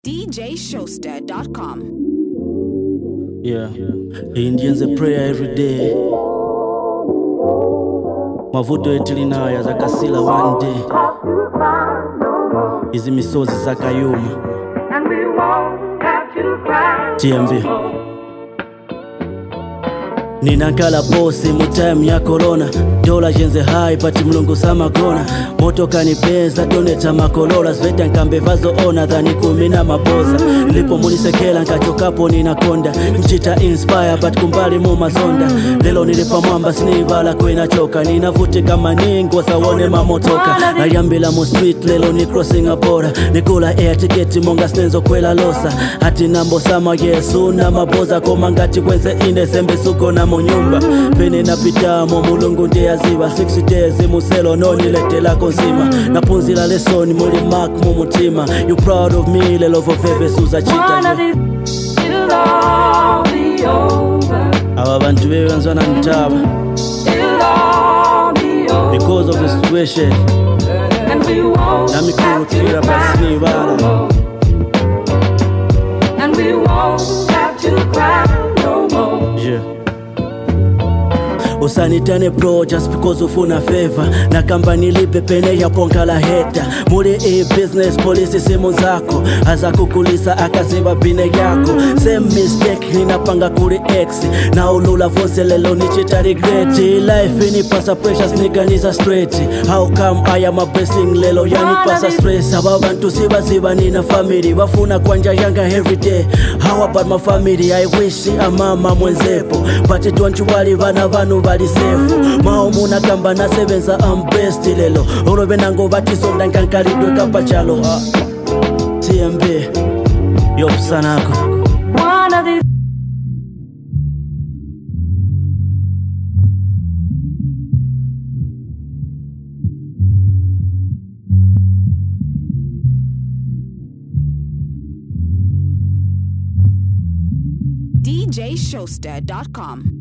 DJShowster.com. Yeah, Indians a prayer every day. Mavuto etilinayo zakasila one day. Izi misozi zakayuma. TMB Ninankala posi mu time ya corona. Dola jenze high pati mlungu sama gona. Moto kanipeza doneta makolola. Sveta nkambe vazo ona dhani kumina mapoza. Lipo munisekela nkachokapo ninakonda. Mchita inspire but kumbali mu mazonda. Lelo nilipa mwamba sinivala kuina choka. Ninavuti kama ningo sawone mamotoka. Nayambila mu street lelo ni crossing a border. Nikula air ticket monga stenzo kwela losa. Hati nambo sama yesu na maboza. Komangati kwenze inde sembe suko na munyumba. Pene napita mo mulungu ndia ziva 60 days muselo noni letela konzima. Napunzila lesoni muli mark mu mutima. You proud of me lelo voveve suza chita. It'll all be over. Aba bantu bewe nzwana ntaba. It'll all be over. Because of the situation. And we won't Nami have to kurukira cry basini no bala. more. And we won't have to cry no more. Yeah. Usanitane bro just because ufuna favor. Na kamba nilipe pene ya ponga la heta. Muli business police simu zako. Aza kukulisa akaziba bine yako. Same mistake ninapanga kuli X. Na ulula vonse lelo nichita regret. Life ini pasa pressures niganiza straight. How come I am a blessing lelo yani pasa stress. Ababantu siba nina family. Wafuna kwanja yanga everyday. How about my family? I wish a mama mwenzepo. But it want you wali vana vanu bali safe. Maumu na kamba na sevenza I'm best lelo. Orobe nango bati sonda nkankalidwe kapachalo. TMB Yop sanako. One of these DJShowster.com.